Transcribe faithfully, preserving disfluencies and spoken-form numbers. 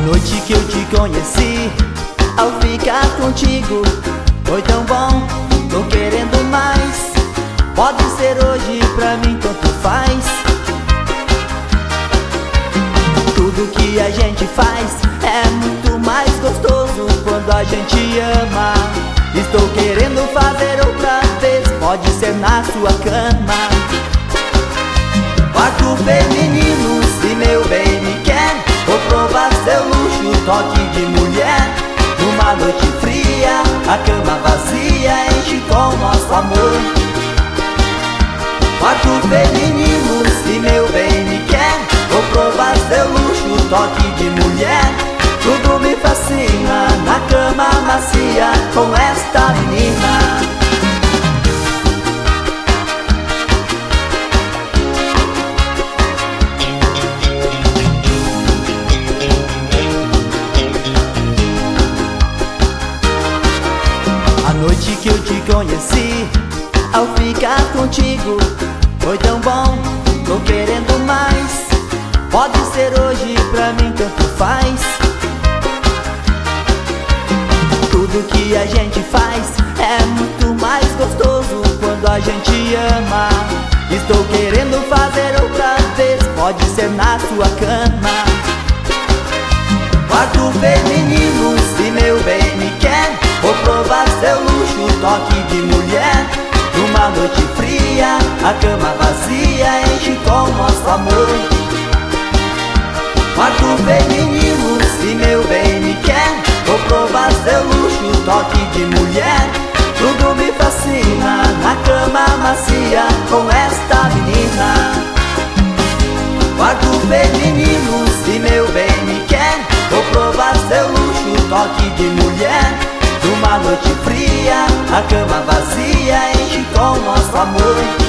noite que eu te conheci, ao ficar contigo, foi tão bom, tô querendo mais. Pode ser hoje, pra mim tanto faz. Tudo que a gente faz é muito mais gostoso quando a gente ama. Estou querendo fazer outra vez, pode ser na sua cama. Quarto feminino, se meu bem me quer, vou provar seu luxo, toque de mulher. Numa noite fria, a cama vazia enche com nosso amor. Quarto feminino, se meu bem me quer, vou provar seu luxo, toque de mulher. Tudo me fascina na cama macia com esta menina. A noite que eu te conheci, ao ficar contigo, foi tão bom, tô querendo mais. Pode ser hoje, pra mim tanto faz. Tudo que a gente faz é muito mais gostoso quando a gente ama. Estou querendo fazer outra vez, pode ser na sua cama. Quarto feminino, se meu bem me quer, vou provar seu luxo, toque de mulher. Numa noite fria, a cama vazia enche com nosso amor. Quarto feminino, se meu bem me quer, vou provar seu luxo, toque de mulher. Tudo me fascina na cama macia com esta menina. Quarto feminino, se meu bem me quer, vou provar seu luxo, toque de mulher. Numa noite fria, a cama vazia enche com nosso amor.